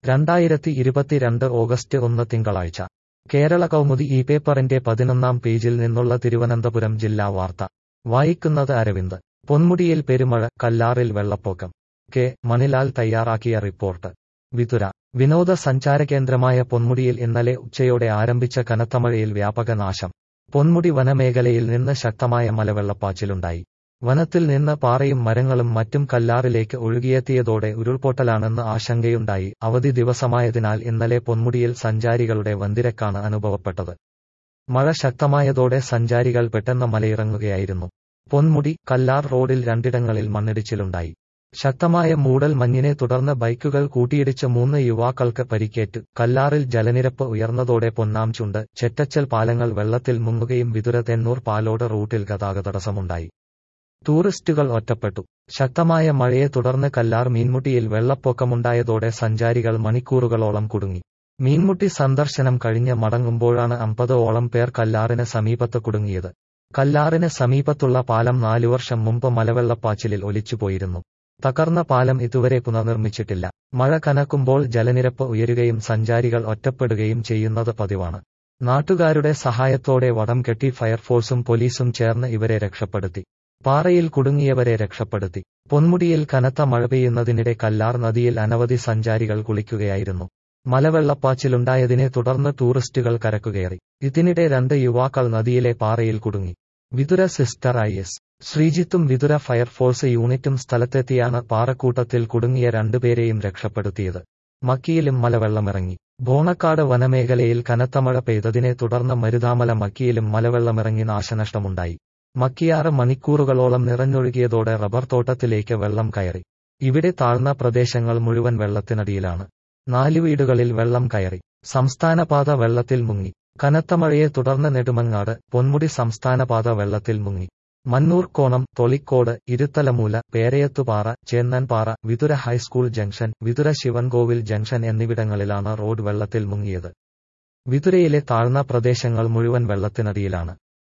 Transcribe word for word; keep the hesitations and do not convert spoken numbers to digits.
രണ്ടായിരത്തി ഇരുപത്തിരണ്ട് ഓഗസ്റ്റ് ഒന്ന് തിങ്കളാഴ്ച കേരള കൗമുദി ഈ പേപ്പറിന്റെ പതിനൊന്നാം പേജിൽ നിന്നുള്ള തിരുവനന്തപുരം ജില്ലാ വാർത്ത വായിക്കുന്നത് അരവിന്ദ്. പൊന്മുടിയിൽ പെരുമഴ, കല്ലാറിൽ വെള്ളപ്പൊക്കം. കെ മണിലാൽ തയ്യാറാക്കിയ റിപ്പോർട്ട്. വിതുര. വിനോദസഞ്ചാര കേന്ദ്രമായ പൊന്മുടിയിൽ ഇന്നലെ ഉച്ചയോടെ ആരംഭിച്ച കനത്ത മഴയിൽ വ്യാപക നാശം. പൊന്മുടി വനമേഖലയിൽ നിന്ന് ശക്തമായ മലവെള്ളപ്പാച്ചിലുണ്ടായി. വനത്തിൽ നിന്ന് പാറയും മരങ്ങളും മറ്റും കല്ലാറിലേക്ക് ഒഴുകിയെത്തിയതോടെ ഉരുൾപൊട്ടലാണെന്ന് ആശങ്കയുണ്ടായി. അവധി ദിവസമായതിനാൽ ഇന്നലെ പൊന്മുടിയിൽ സഞ്ചാരികളുടെ വൻതിരക്കാണ് അനുഭവപ്പെട്ടത്. മഴ ശക്തമായതോടെ സഞ്ചാരികൾ പെട്ടെന്ന് മലയിറങ്ങുകയായിരുന്നു. പൊന്മുടി കല്ലാർ റോഡിൽ രണ്ടിടങ്ങളിൽ മണ്ണിടിച്ചിലുണ്ടായി. ശക്തമായ മൂടൽ മഞ്ഞിനെ തുടർന്ന് ബൈക്കുകൾ കൂട്ടിയിടിച്ച് മൂന്ന് യുവാക്കൾക്ക് പരിക്കേറ്റു. കല്ലാറിൽ ജലനിരപ്പ് ഉയർന്നതോടെ പൊന്നാംചുണ്ട്, ചെറ്റച്ചൽ പാലങ്ങൾ വെള്ളത്തിൽ മുങ്ങുകയും വിതുര തെന്നൂർ പാലോട് റൂട്ടിൽ ഗതാഗതടസ്സമുണ്ടായി. ടൂറിസ്റ്റുകൾ ഒറ്റപ്പെട്ടു. ശക്തമായ മഴയെ തുടർന്ന് കല്ലാർ മീൻമുട്ടിയിൽ വെള്ളപ്പൊക്കമുണ്ടായതോടെ സഞ്ചാരികൾ മണിക്കൂറുകളോളം കുടുങ്ങി. മീൻമുട്ടി സന്ദർശനം കഴിഞ്ഞ് മടങ്ങുമ്പോഴാണ് അമ്പത് ഓളം പേർ കല്ലാറിന് സമീപത്ത് കുടുങ്ങിയത്. കല്ലാറിന് സമീപത്തുള്ള പാലം നാലു വർഷം മുമ്പ് മലവെള്ളപ്പാച്ചിലിൽ ഒലിച്ചുപോയിരുന്നു. തകർന്ന പാലം ഇതുവരെ പുനർനിർമ്മിച്ചിട്ടില്ല. മഴ കനക്കുമ്പോൾ ജലനിരപ്പ് ഉയരുകയും സഞ്ചാരികൾ ഒറ്റപ്പെടുകയും ചെയ്യുന്നത് പതിവാണ്. നാട്ടുകാരുടെ സഹായത്തോടെ വടം കെട്ടി ഫയർഫോഴ്സും പോലീസും ചേർന്ന് ഇവരെ രക്ഷപ്പെടുത്തി. പാറയിൽ കുടുങ്ങിയവരെ രക്ഷപ്പെടുത്തി. പൊന്മുടിയിൽ കനത്ത മഴ പെയ്യുന്നതിനിടെ കല്ലാർ നദിയിൽ അനവധി സഞ്ചാരികൾ കുളിക്കുകയായിരുന്നു. മലവെള്ളപ്പാച്ചിലുണ്ടായതിനെ തുടർന്ന് ടൂറിസ്റ്റുകൾ കരക്കുകയറി. ഇതിനിടെ രണ്ട് യുവാക്കൾ നദിയിലെ പാറയിൽ കുടുങ്ങി. വിതുര സിസ്റ്റർ ഐ എസ് ശ്രീജിത്തും വിതുര ഫയർഫോഴ്സ് യൂണിറ്റും സ്ഥലത്തെത്തിയാണ് പാറക്കൂട്ടത്തിൽ കുടുങ്ങിയ രണ്ടുപേരെയും രക്ഷപ്പെടുത്തിയത്. മക്കിയിലും മലവെള്ളമിറങ്ങി. ബോണക്കാട് വനമേഖലയിൽ കനത്ത മഴ പെയ്തതിനെ തുടർന്ന് മരുതാമല മക്കിയിലും മലവെള്ളമിറങ്ങി നാശനഷ്ടമുണ്ടായി. മക്കിയാറ് മണിക്കൂറുകളോളം നിറഞ്ഞൊഴുകിയതോടെ റബ്ബർ തോട്ടത്തിലേക്ക് വെള്ളം കയറി. ഇവിടെ താഴ്ന്ന പ്രദേശങ്ങൾ മുഴുവൻ വെള്ളത്തിനടിയിലാണ്. നാലു വീടുകളിൽ വെള്ളം കയറി. സംസ്ഥാനപാത വെള്ളത്തിൽ മുങ്ങി. കനത്ത മഴയെ തുടർന്ന് നെടുമങ്ങാട് പൊന്മുടി സംസ്ഥാനപാത വെള്ളത്തിൽ മുങ്ങി. Mannoorkonam, Tholikode, Iruthalamoola, Perayathupara, Chennanpara, Vithura high school junction, Vithura Sivankovil junction എന്നിവിടങ്ങളിലാണ് റോഡ് വെള്ളത്തിൽ മുങ്ങിയത്. വിതുരയിലെ താഴ്ന്ന പ്രദേശങ്ങൾ മുഴുവൻ വെള്ളത്തിനടിയിലാണ്.